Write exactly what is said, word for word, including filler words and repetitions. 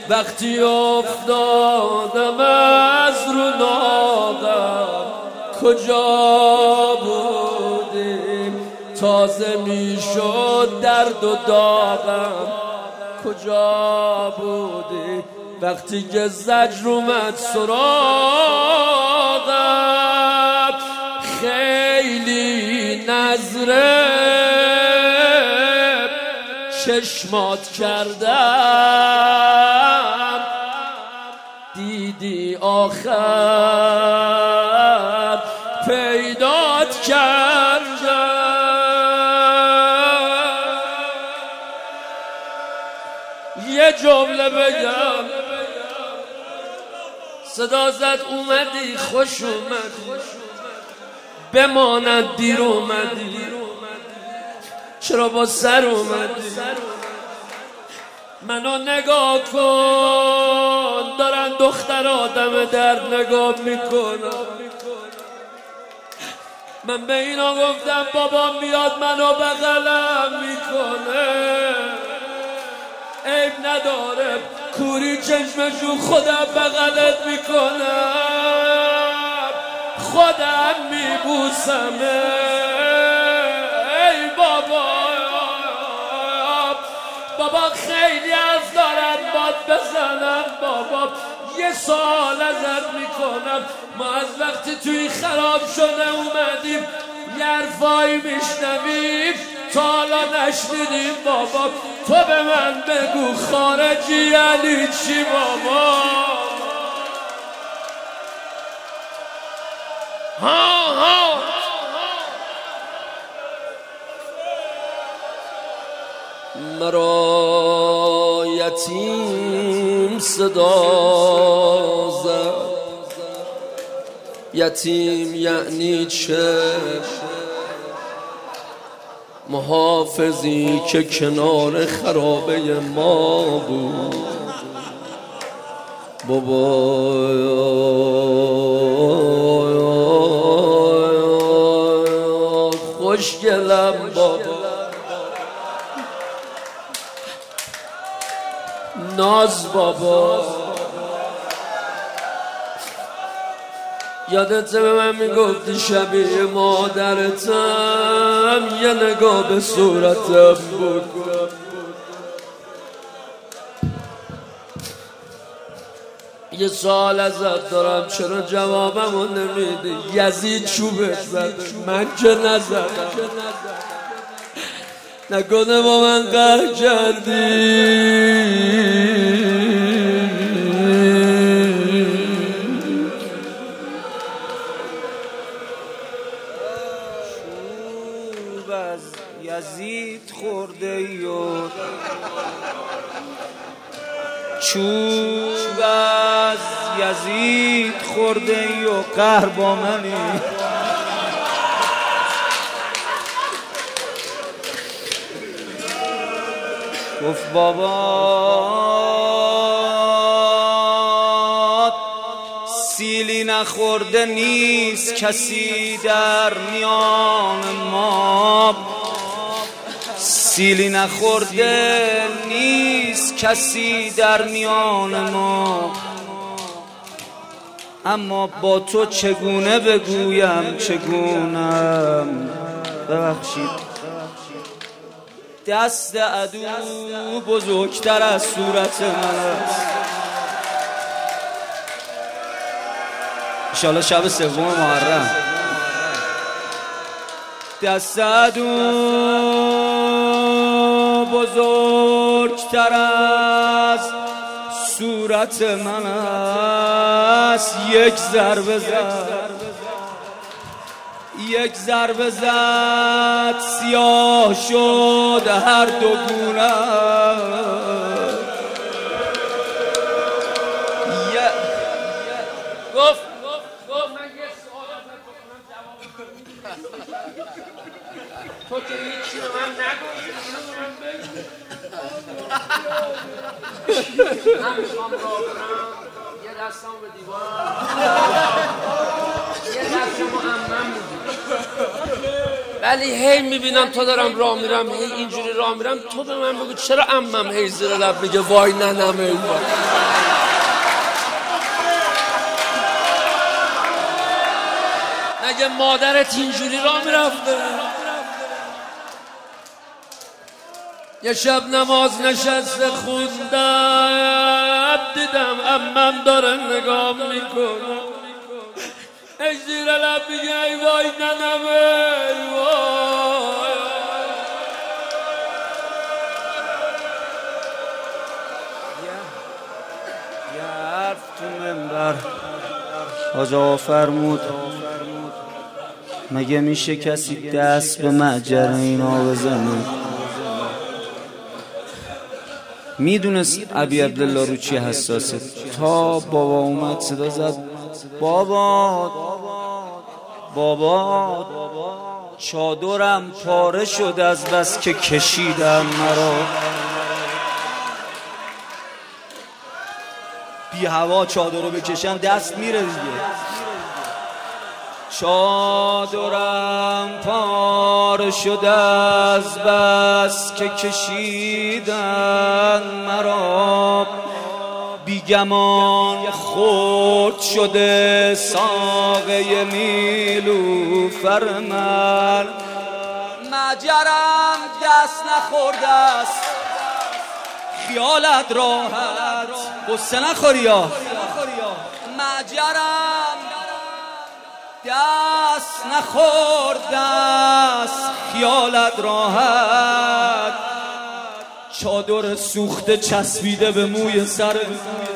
وقتی افتادم از رو ناقم کجا بودیم تازه میشد درد و داغم کجا بودی وقتی که زجر اومد سراغم خیلی نظره چشمات کردم دیدی آخر پیدات کردم یه جمله بگم صدا زد اومدی خوش اومدی بماند دیر اومدی چرا با سر اومدی منو نگاه کن دارن دختر آدم در نگاه میکنم من به اینا گفتم بابام بیاد منو بغلم میکنه عیب نداره کوری چشمشو خودم بغلت میکنم خودم میبوسمه ای بابا بابا خیلی حرف دارن باد بزنم بابا یه سال ازت میکنم ما از وقتی توی خراب شده اومدیم یه حرفایی میشنویم تا حالا نشنیدیم بابا تو به من بگو خارجی یعنی چی بابا ها ها مرا یتیم صدا زد یتیم یعنی چه محافظی که کنار خرابه ما بود بابا خوشگلم بابا ناز بابا یادت به من میگفتی شبیه مادرتم یه نگاه به صورتم بود یه سال ازت دارم چرا جوابمو نمیدی یزید چوبت زده من که نزدم نکنه با من قهر کردی از یزید خورده یا چوب از یزید خورده یا قهر با منی گفت بابا سیلی نخورده نیست کسی در میان ما سیلی نخورده نیست کسی در میان ما اما با تو چگونه بگویم چگونم ببخشید دست عدو بزرگتر از صورت من است انشالله شب سوم محرم دست عدو بزرگتر از صورت من است یک ضربه زد یک ضربه زد سیاه شد هر دو گونه گفت گفت من یه سوالت بکنم جواب تو که هیچی رو من نگفتی من میخوام را برم یه دستم به دیوار یه دستم رو هم من بودیم ولی هی میبینم تو دارم راه میرم، هی اینجوری راه میرم، تو به من بگو چرا عمم هی زیر لب میگه وای ننم ای وای. مگه مادرت اینجوری راه میرفته؟ یه شب نماز نشسته خوندم، دیدم عمم داره نگاه میکنه، ای زیر لب میگه ای وای ننم ای وای. یه حرف تو منبر حاج آقا فرمود، مگه میشه کسی دست به معجر اینا بزنه؟ میدونست ابی عبدالله رو چی حساسه. تا بابا اومد صدا زد بابا بابا چادرم پاره شد از بس که کشیدم مرا. بی هوا چادر رو بکشن دست میره دیگه. چادرم پاره شد از بس که کشیدن مرا، بیگمان خورد شده ساقه نیلوفر من. مجرم دست نخورده است خیالت راحت، قصه نخوری یا مجرم دست نخورده است خیالت راحت، چادر سوخته چسبیده به موی سر